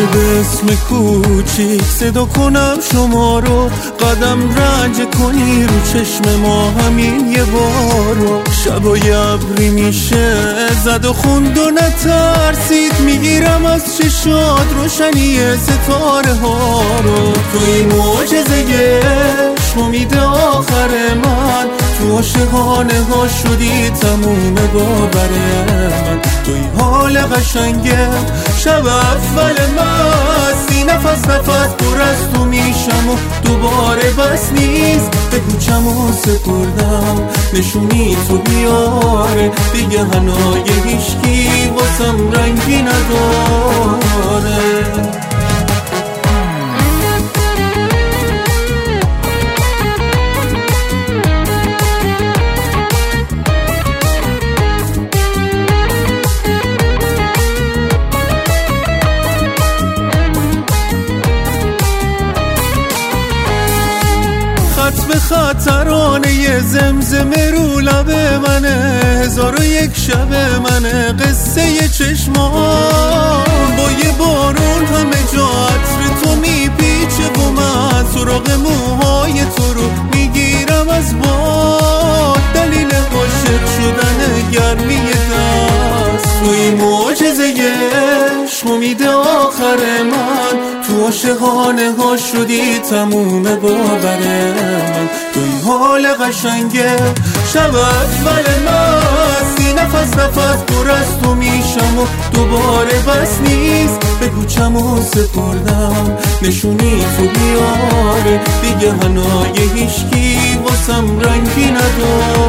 که به اسم کوچیک صدا کنم شما رو، قدم رنج کنی رو چشم ما همین یه بارو. شبای ابری میشه زد و خوند و نترسید، میگیرم از چشات روشنی ستاره ها رو. توی معجزه عشق امید آخر من، تو عاشقانه ها شدی تموم باور من. توی حال قشنگه شب اول مستی، نفس پر از تو میشم و دوباره بس نیست. بگو چمو سپردم نشونی تو بیاره، دیگه هنای هیشکی واسم رنگی نداره. خط به خطرانه یه زمزمه رو لب منه، 1001 شب منه، قصه یه چشمان با یه بارون همه جا عطر تو میپیچه و من سراغ موهای تو رو میگیرم از باد. دلیل عاشق شدن گرمی دست، توی معجزه عشق امید آخر من، تو عاشقانه ها شدی تموم باور من. توی حال قشنگه شب اول مستی، نفس پر از تو میشم و دوباره بس نیست. بگو چمو سپردم نشونی تو بیاره، دیگه هنای هیشکی واسم رنگی نداره.